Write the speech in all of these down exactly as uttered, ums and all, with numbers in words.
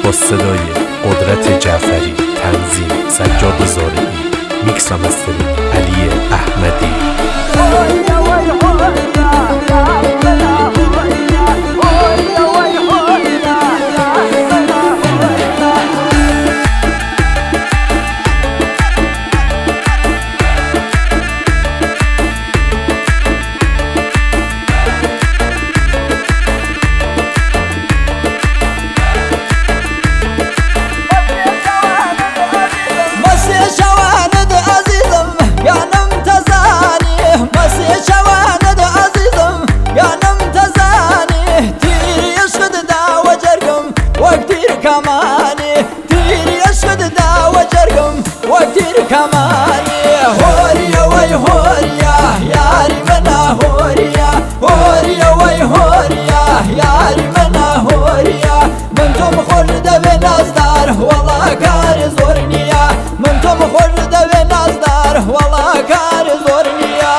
با صدای قدرت جعفری، تنظیم سجاد زارعی، میکس و مسترینگ علی احمدی. كماني تيري أشهد دا وجرقم وكتير كماني هوريا وي هوريا ياري منا هوريا هوريا وي هوريا ياري منا هوريا منتم خلد بنازدار والله كار زورنيا منتم خلد بنازدار والله كار زورنيا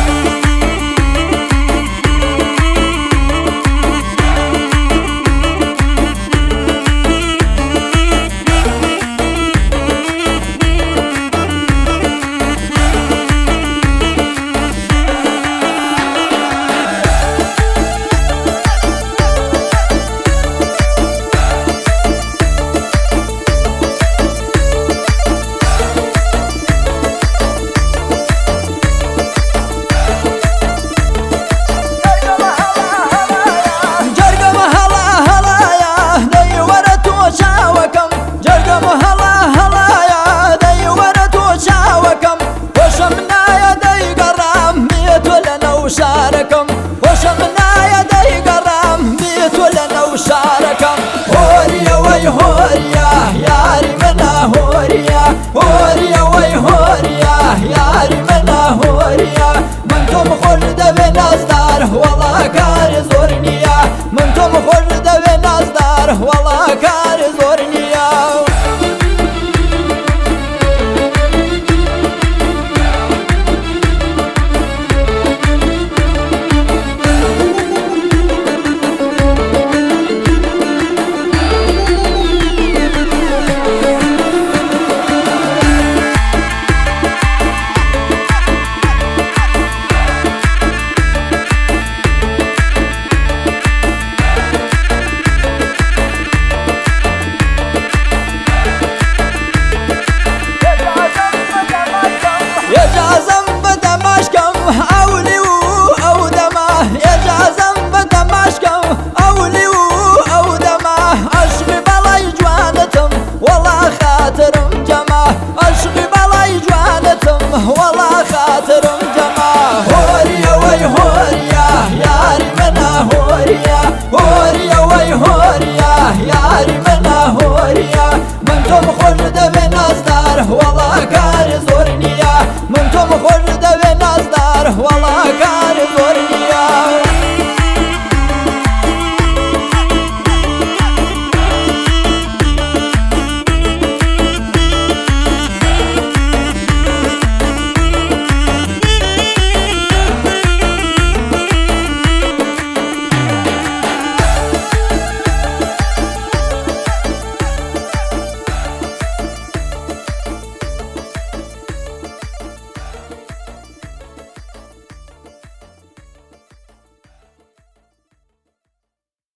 شاركم وشمنا يدي قرام بيت ولنا وشاركم هوريا وي هوريا ياري منا هوريا